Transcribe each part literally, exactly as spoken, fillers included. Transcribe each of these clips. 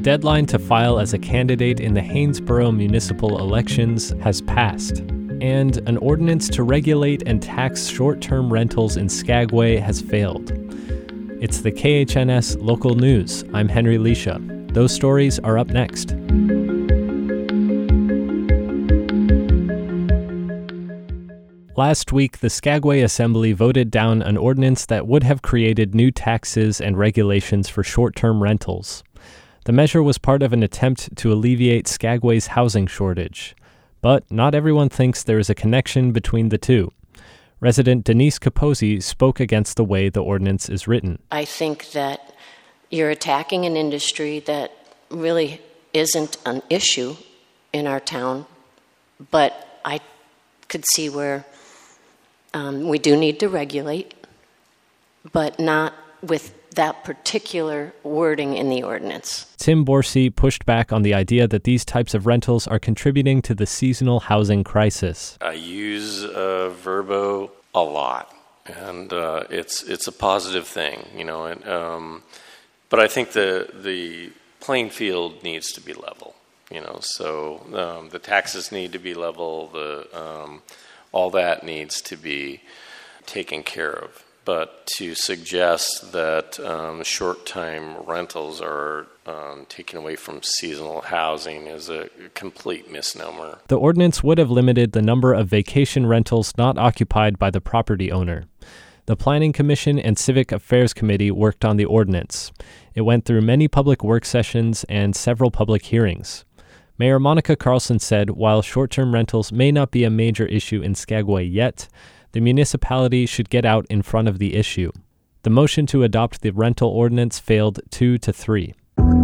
deadline to file as a candidate in the Haynesboro municipal elections has passed, and an ordinance to regulate and tax short-term rentals in Skagway has failed. It's the K H N S Local News. I'm Henry Lisha. Those stories are up next. Last week, the Skagway Assembly voted down an ordinance that would have created new taxes and regulations for short-term rentals. The measure was part of an attempt to alleviate Skagway's housing shortage. But not everyone thinks there is a connection between the two. Resident Denise Capozzi spoke against the way the ordinance is written. I think that you're attacking an industry that really isn't an issue in our town, but I could see where um, we do need to regulate, but not with that particular wording in the ordinance. Tim Borsey pushed back on the idea that these types of rentals are contributing to the seasonal housing crisis. I use uh, Verbo a lot, and uh, it's it's a positive thing, you know. And, um, but I think the the playing field needs to be level, you know. So um, the taxes need to be level. The um, all that needs to be taken care of. But to suggest that um, short-time rentals are um, taken away from seasonal housing is a complete misnomer. The ordinance would have limited the number of vacation rentals not occupied by the property owner. The Planning Commission and Civic Affairs Committee worked on the ordinance. It went through many public work sessions and several public hearings. Mayor Monica Carlson said while short-term rentals may not be a major issue in Skagway yet, the municipality should get out in front of the issue. The motion to adopt the rental ordinance failed two to three.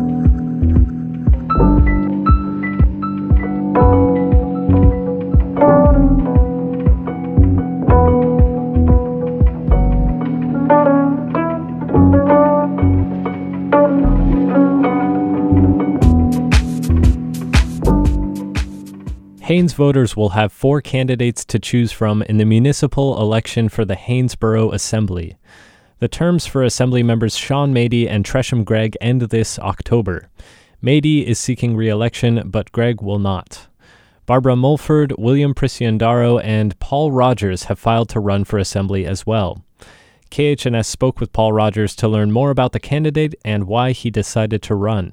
Haines voters will have four candidates to choose from in the municipal election for the Haynesboro Assembly. The terms for Assembly members Sean Mady and Tresham Gregg end this October. Mady is seeking re-election, but Gregg will not. Barbara Mulford, William Preciandaro, and Paul Rogers have filed to run for Assembly as well. K H N S spoke with Paul Rogers to learn more about the candidate and why he decided to run.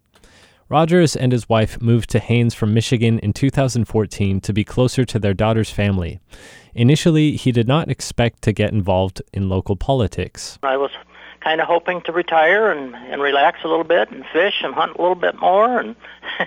Rogers and his wife moved to Haines from Michigan in two thousand fourteen to be closer to their daughter's family. Initially, he did not expect to get involved in local politics. I was kind of hoping to retire and, and relax a little bit and fish and hunt a little bit more. And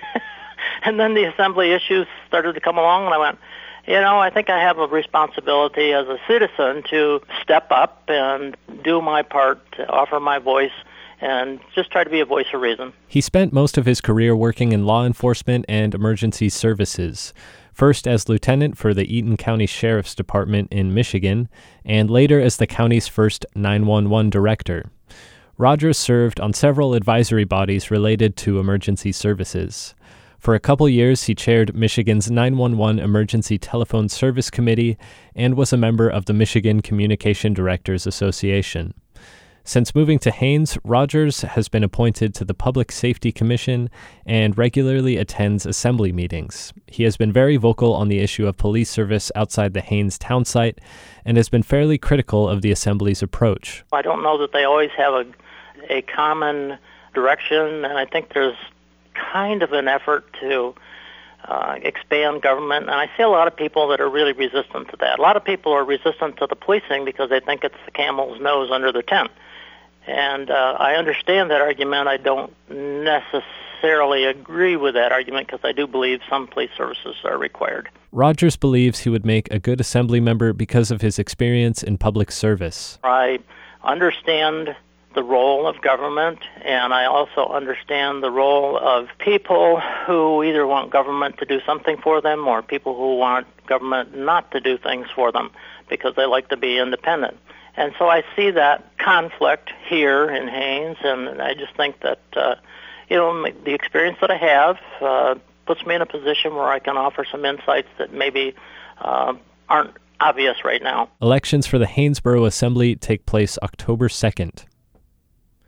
and then the assembly issues started to come along, and I went, you know, I think I have a responsibility as a citizen to step up and do my part, to offer my voice, and just try to be a voice of reason. He spent most of his career working in law enforcement and emergency services, first as lieutenant for the Eaton County Sheriff's Department in Michigan, and later as the county's first nine one one director. Rogers served on several advisory bodies related to emergency services. For a couple years, he chaired Michigan's nine one one Emergency Telephone Service Committee and was a member of the Michigan Communication Directors Association. Since moving to Haines, Rogers has been appointed to the Public Safety Commission and regularly attends assembly meetings. He has been very vocal on the issue of police service outside the Haines town site and has been fairly critical of the assembly's approach. I don't know that they always have a, a common direction, and I think there's kind of an effort to uh, expand government, and I see a lot of people that are really resistant to that. A lot of people are resistant to the policing because they think it's the camel's nose under the tent. And uh, I understand that argument. I don't necessarily agree with that argument because I do believe some police services are required. Rogers believes he would make a good assembly member because of his experience in public service. I understand the role of government, and I also understand the role of people who either want government to do something for them or people who want government not to do things for them because they like to be independent. And so I see that conflict here in Haines, and I just think that, uh, you know, the experience that I have uh, puts me in a position where I can offer some insights that maybe uh, aren't obvious right now. Elections for the Haynesboro Assembly take place October second.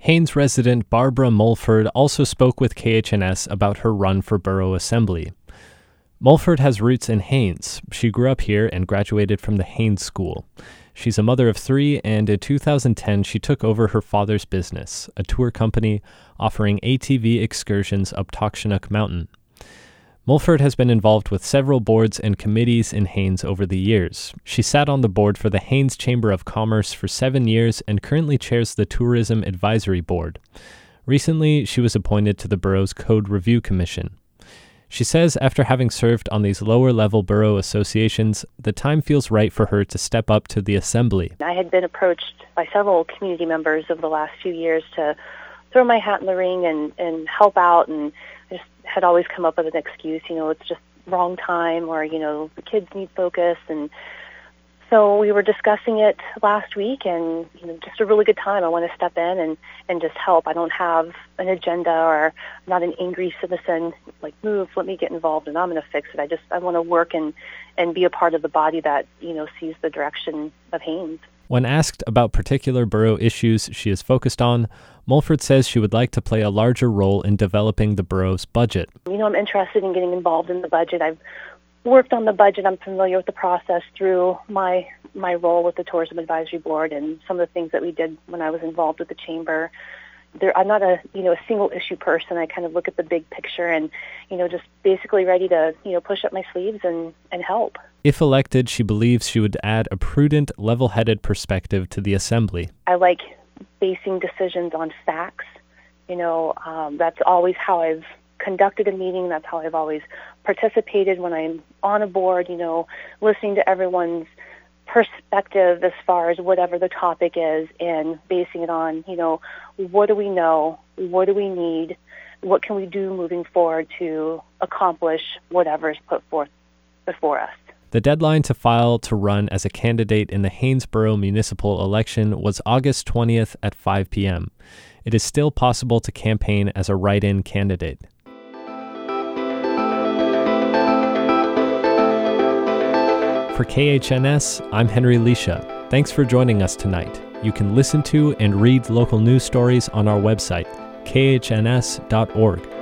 Haines resident Barbara Mulford also spoke with K H N S about her run for borough assembly. Mulford has roots in Haines. She grew up here and graduated from the Haines School. She's a mother of three, and in two thousand ten, she took over her father's business, a tour company offering A T V excursions up Takshonuk Mountain. Mulford has been involved with several boards and committees in Haines over the years. She sat on the board for the Haines Chamber of Commerce for seven years and currently chairs the Tourism Advisory Board. Recently, she was appointed to the borough's Code Review Commission. She says after having served on these lower-level borough associations, the time feels right for her to step up to the assembly. I had been approached by several community members over the last few years to throw my hat in the ring and, and help out, and I just had always come up with an excuse, you know, it's just wrong time, or, you know, the kids need focus. And so we were discussing it last week, and, you know, just a really good time. I want to step in and, and just help. I don't have an agenda, or I'm not an angry citizen, like, move, let me get involved and I'm going to fix it. I just, I want to work and, and be a part of the body that, you know, sees the direction of Haines. When asked about particular borough issues she is focused on, Mulford says she would like to play a larger role in developing the borough's budget. You know, I'm interested in getting involved in the budget. I've worked on the budget. I'm familiar with the process through my my role with the Tourism Advisory Board and some of the things that we did when I was involved with the chamber. There, I'm not a you know a single issue person. I kind of look at the big picture and you know just basically ready to you know push up my sleeves and, and help. If elected, she believes she would add a prudent, level-headed perspective to the assembly. I like basing decisions on facts. You know, um, that's always how I've conducted a meeting. That's how I've always participated when I'm on a board, you know, listening to everyone's perspective as far as whatever the topic is and basing it on, you know, what do we know? What do we need? What can we do moving forward to accomplish whatever is put forth before us? The deadline to file to run as a candidate in the Haines Borough municipal election was August twentieth at five p.m. It is still possible to campaign as a write-in candidate. For K H N S, I'm Henry Lisha. Thanks for joining us tonight. You can listen to and read local news stories on our website, k h n s dot org.